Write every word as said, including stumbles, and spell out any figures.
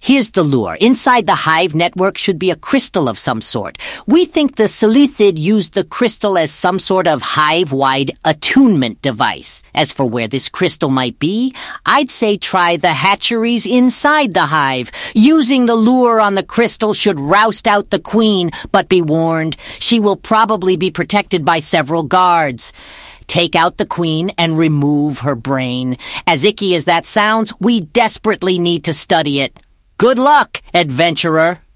Here's the lure. Inside the hive network should be a crystal of some sort. We think the Seleucid used the crystal as some sort of hive-wide attunement device. As for where this crystal might be, I'd say try the hatcheries inside the hive. Using the lure on the crystal should roust out the queen, but be warned, she will probably be protected by several guards. Take out the queen and remove her brain. As icky as that sounds, we desperately need to study it. Good luck, adventurer!